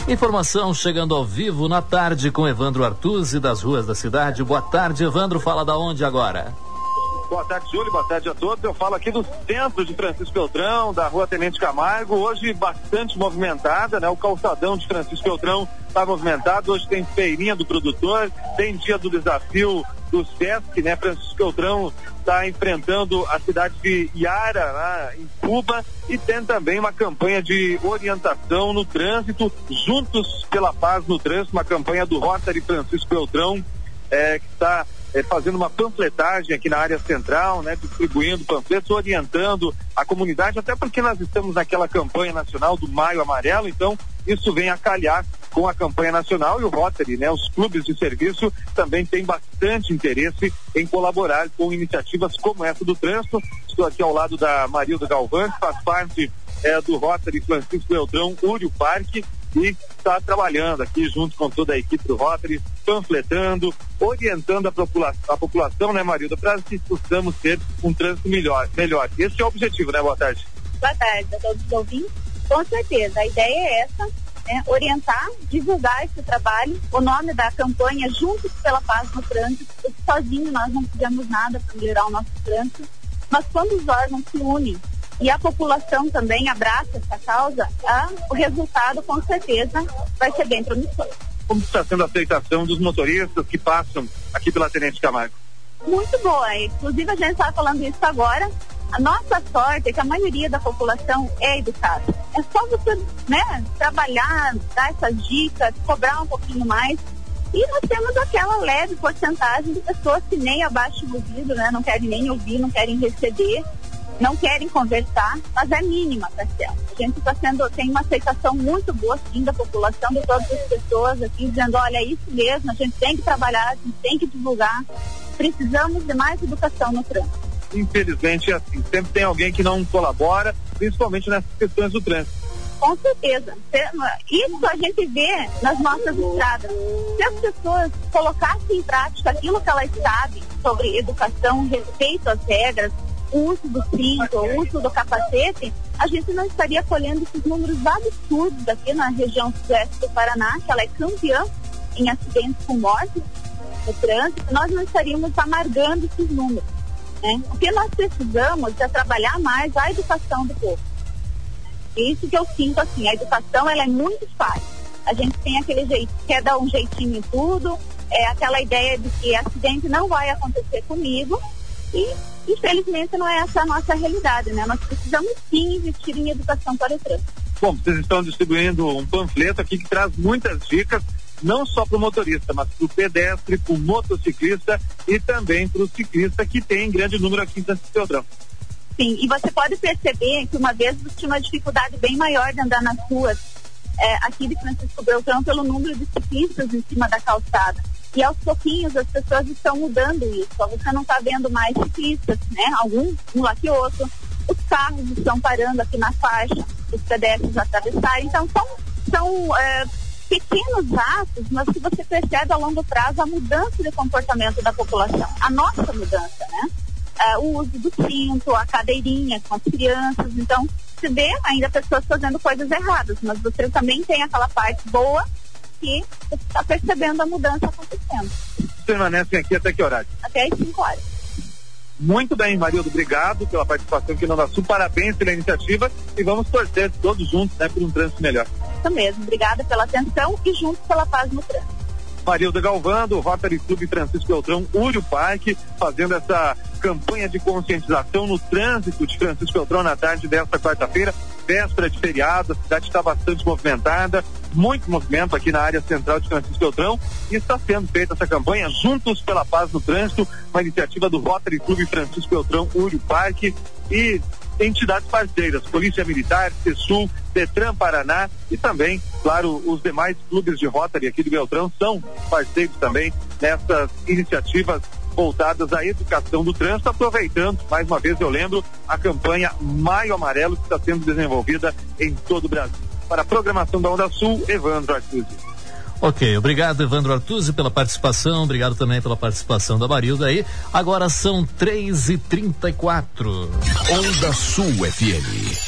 Informação chegando ao vivo na tarde com Evandro Artuzzi das ruas da cidade. Boa tarde, Evandro. Fala da onde agora? Boa tarde, Júlio. Boa tarde a todos. Eu falo aqui do centro de Francisco Beltrão, da rua Tenente Camargo. Hoje bastante movimentada, né? O calçadão de Francisco Beltrão está movimentado. Hoje tem feirinha do produtor, tem dia do desafio do SESC, né? Francisco Beltrão está enfrentando a cidade de Iara, lá em Cuba, e tem também uma campanha de orientação no trânsito, Juntos pela Paz no Trânsito, uma campanha do Rotary Francisco Beltrão, que está fazendo uma panfletagem aqui na área central, né, distribuindo panfletos, orientando a comunidade, até porque nós estamos naquela campanha nacional do Maio Amarelo, então isso vem a calhar com a campanha nacional, e o Rotary, né, os clubes de serviço também têm bastante interesse em colaborar com iniciativas como essa do trânsito. Estou aqui ao lado da Marilda Galvão, que faz parte do Rotary Francisco Beltrão Uriu Parque, e está trabalhando aqui junto com toda a equipe do Rotary, panfletando, orientando a população, né, Marilda, para que possamos ter um trânsito melhor. Esse é o objetivo, né? Boa tarde. Boa tarde a todos os ouvintes. Com certeza, a ideia é essa, né? Orientar, divulgar esse trabalho. O nome da campanha Juntos pela Paz no Trânsito, porque sozinho nós não fizemos nada para melhorar o nosso trânsito, mas quando os órgãos se unem e a população também abraça essa causa, o resultado com certeza vai ser bem promissor. Como está sendo a aceitação dos motoristas que passam aqui pela Tenente Camargo? Muito boa, inclusive a gente estava falando isso agora. A nossa sorte é que a maioria da população é educada. É só você, né, trabalhar, dar essas dicas, cobrar um pouquinho mais. E nós temos aquela leve porcentagem de pessoas que nem abaixam o ouvido, né, não querem nem ouvir, não querem receber, não querem conversar, mas é mínima, Marcelo. A gente tem uma aceitação muito boa, sim, da população, de todas as pessoas aqui, dizendo, olha, é isso mesmo, a gente tem que trabalhar, a gente tem que divulgar, precisamos de mais educação no trânsito. Infelizmente, assim, sempre tem alguém que não colabora, principalmente nessas questões do trânsito. Com certeza. Isso a gente vê nas nossas estradas. Se as pessoas colocassem em prática aquilo que elas sabem sobre educação, respeito às regras, o uso do cinto, o uso do capacete, a gente não estaria colhendo esses números absurdos aqui na região sudoeste do Paraná, que ela é campeã em acidentes com morte no trânsito, nós não estaríamos amargando esses números, né? O que nós precisamos é trabalhar mais a educação do povo. Isso que eu sinto assim, a educação ela é muito fácil. A gente tem aquele jeito, quer dar um jeitinho em tudo, aquela ideia de que acidente não vai acontecer comigo, e infelizmente não é essa a nossa realidade, né? Nós precisamos sim investir em educação para o trânsito. Bom, vocês estão distribuindo um panfleto aqui que traz muitas dicas, não só para o motorista, mas para o pedestre, para o motociclista e também para o ciclista, que tem grande número aqui em Francisco Beltrão. Sim, e você pode perceber que uma vez você tinha uma dificuldade bem maior de andar nas ruas aqui de Francisco Beltrão pelo número de ciclistas em cima da calçada. E aos pouquinhos as pessoas estão mudando isso. Você não está vendo mais ciclistas, né? Um lá que outro. Os carros estão parando aqui na faixa, os pedestres atravessarem. Então são pequenos atos, mas que você percebe a longo prazo a mudança de comportamento da população. A nossa mudança, né? O uso do cinto, a cadeirinha com as crianças. Então, você vê ainda pessoas fazendo coisas erradas, mas você também tem aquela parte boa que você está percebendo a mudança acontecendo. Permanecem aqui até que horário? Até às 5 horas. Muito bem, Marildo, obrigado pela participação aqui no Sul, parabéns pela iniciativa e vamos torcer todos juntos, né, por um trânsito melhor. Isso mesmo, obrigada pela atenção e juntos pela paz no trânsito. Marilda Galvão, do Rotary Clube Francisco Beltrão Uriu Parque, fazendo essa campanha de conscientização no trânsito de Francisco Beltrão na tarde desta quarta-feira, véspera de feriado. A cidade está bastante movimentada, muito movimento aqui na área central de Francisco Beltrão, e está sendo feita essa campanha Juntos pela Paz no Trânsito, uma iniciativa do Rotary Clube Francisco Beltrão Uriu Parque e entidades parceiras, Polícia Militar, CESUL, Detran Paraná e também, claro, os demais clubes de Rotary aqui do Beltrão são parceiros também nessas iniciativas voltadas à educação do trânsito, aproveitando, mais uma vez eu lembro, a campanha Maio Amarelo que está sendo desenvolvida em todo o Brasil. Para a programação da Onda Sul, Evandro Artuzzi. Ok, obrigado Evandro Artuzzi pela participação, obrigado também pela participação da Marilda aí. Agora são 3h34. Onda Sul FM.